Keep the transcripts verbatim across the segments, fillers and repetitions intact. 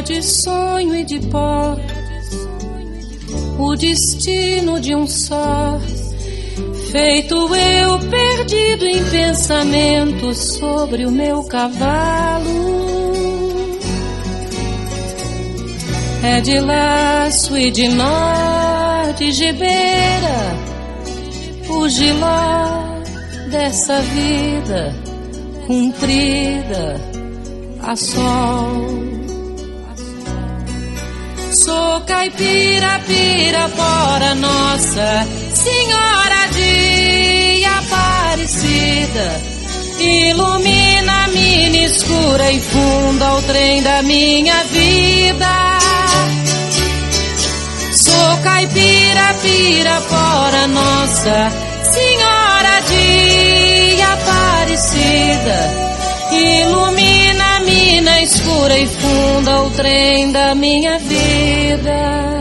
de sonho e de pó, o destino de um só, feito eu perdido em pensamentos sobre o meu cavalo. É de laço e de nó, de gibeira, o giló dessa vida cumprida a sol. Sou caipira, pirapora, Nossa Senhora de Aparecida, ilumina a mina escura e funda o trem da minha vida. Sou caipira, pirapora, Nossa Senhora de Aparecida, ilumina a mina escura e funda o trem da minha vida.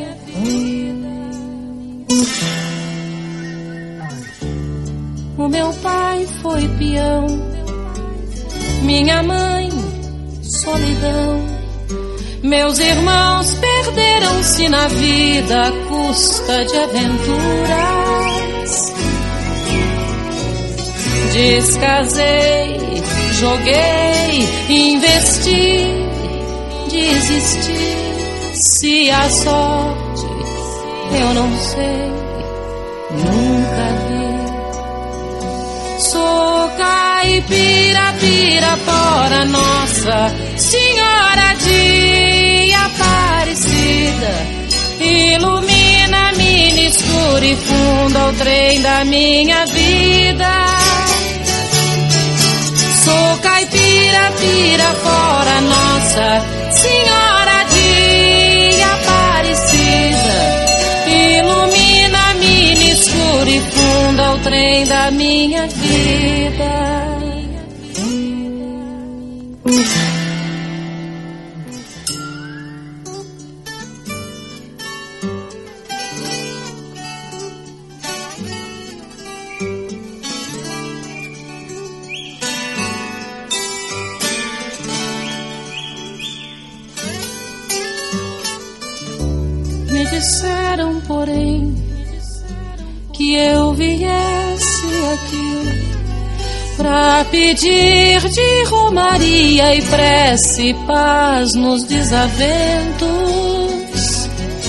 O meu pai foi peão, minha mãe solidão, meus irmãos perderam-se na vida à custa de aventuras. Descasei, joguei, investi, desisti. Se a sorte eu não sei, nunca vi. Sou caipira, pirapora, Nossa Senhora de Aparecida, ilumina a mina escura e funda o trem da minha vida. Sou caipira, pirapora, Nossa Senhora de Aparecida, ilumina a mina escura e funda o trem da minha vida. Me disseram, porém, que eu viesse aqui pra pedir de romaria e prece paz nos desaventos.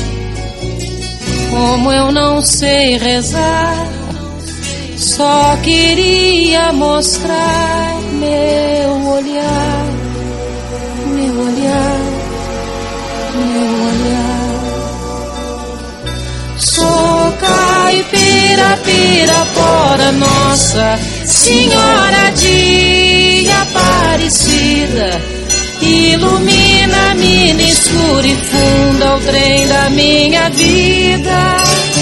Como eu não sei rezar, só queria mostrar meu olhar, meu olhar, meu olhar. Sou caipira, pirapora, Nossa Senhora de Aparecida, ilumina a mina escura e funda o trem da minha vida.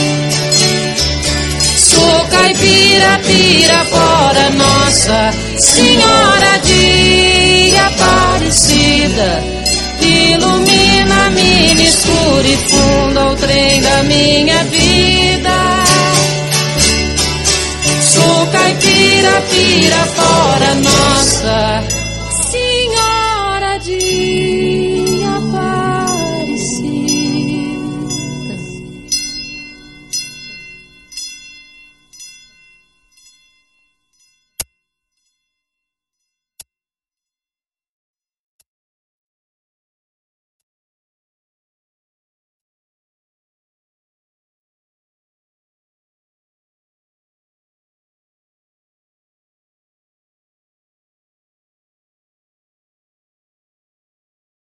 Sou caipira, pirapora, Nossa Senhora de Aparecida, ilumina a mina escura e funda o trem da minha vida. Sou caipira, pirapora, Nossa